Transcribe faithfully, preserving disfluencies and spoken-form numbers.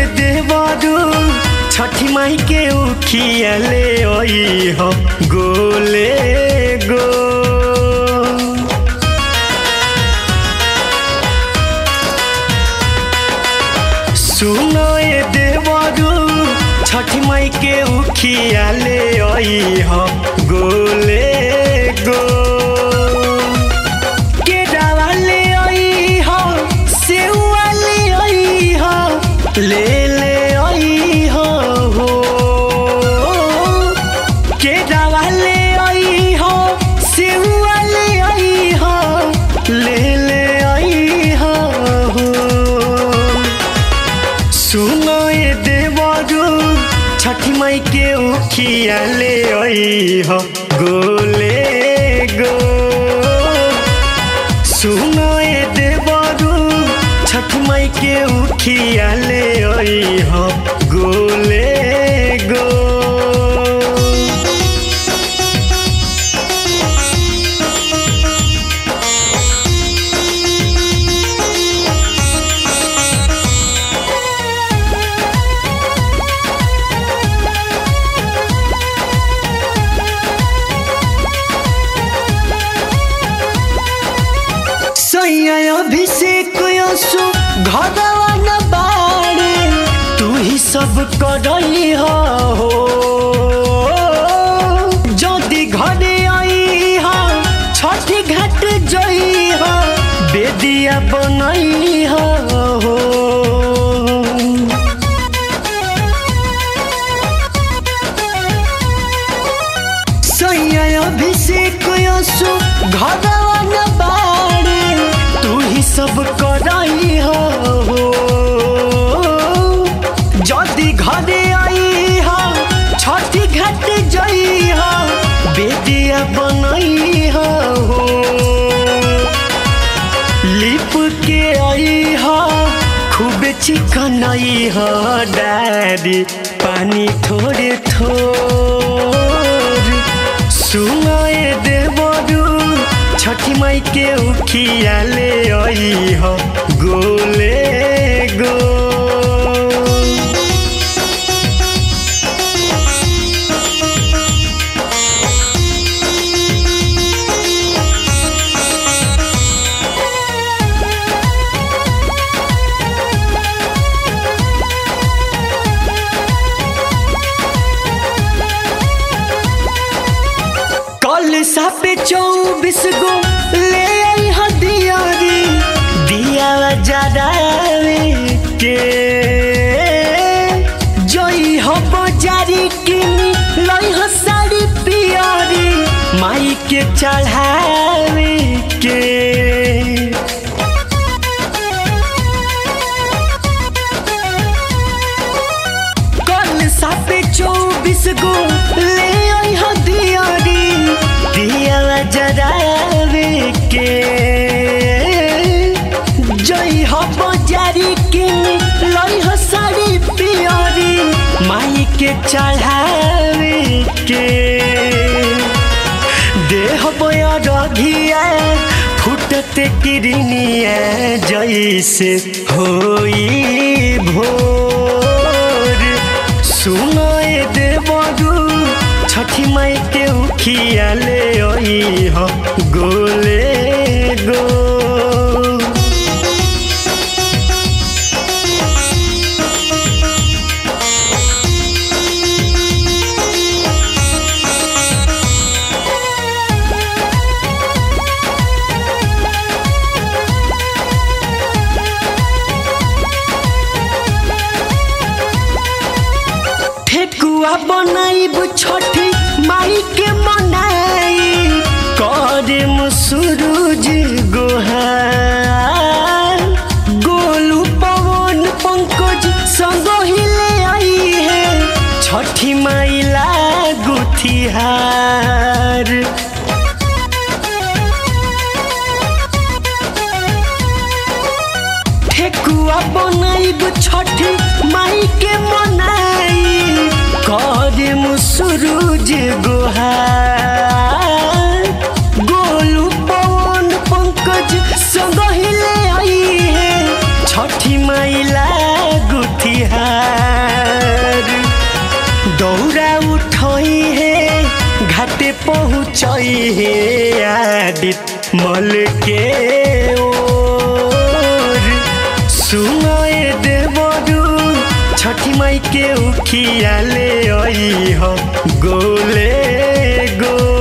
देवरू छठी माई के उखिया ले आई हो गोले गो। सुनो ये देवरू छठी माई के उखिया ले आई हो गोले गो। केरावा ले आई हो सेवा ले आई हो ले ले आई हो हो। केरावा ले आई हो सेवा ले आई हो ले ले आई हो हो। सुनो ये देवरू छठी माई के उखिया ले आई हो गोले गो। सुनो ये देवरू छठी माई के उखिया ले आई हो गोले गो। अभिषेक यसु घरवा न बाड़े तू ही सब करई हो। जदि घरे आई हो छठी घाट जई हो बेदिया बनई हो। सैया अभिषेक यसु घरवा न बाड़े तू ही सब कराई हो। जदि घरे आई हो छठी घाट जई हो बेदिया बनई हो। लिप के आई हो खूब चिकनई हो डारी पानी थोड़े थोड़। सुनो ये देवरू छठी माई के उखिया ले आई हो गोले गो। कल सापे चौबीस गो ले आई हो दियारी दिया जरावे के। जई हो बजारी किनी लई हो साड़ी पियारी माई के चढ़ावे के। कल सापे चौबीस गो ले आई हो दियारी दिया जरावे के। जई हो बजारी के लई हो साड़ी पियारी माई के चढ़ावे के। देह बया रघिया फुटते किरनिया जैसे होई भोर। सुनो ये देवरू छठी माई के उखिया ले आई हो गोले गो। ठेकुआ बनाइब छठी माई के मनाई करम सूरज गोहार। गोलू पवन पंकज संग ले आई है छठी माई ला गुथिहार। ठेकुआ बनाइब छठी माई के मनाई करम सूरज गोहार। गोलू पवन पंकज संग ले आई है छठी माई ला गुथिहार। पहुँचाई हे आदित मल के ओर। सुनाए देवरू छठी माई के उखिया ले आई हो गोले गो।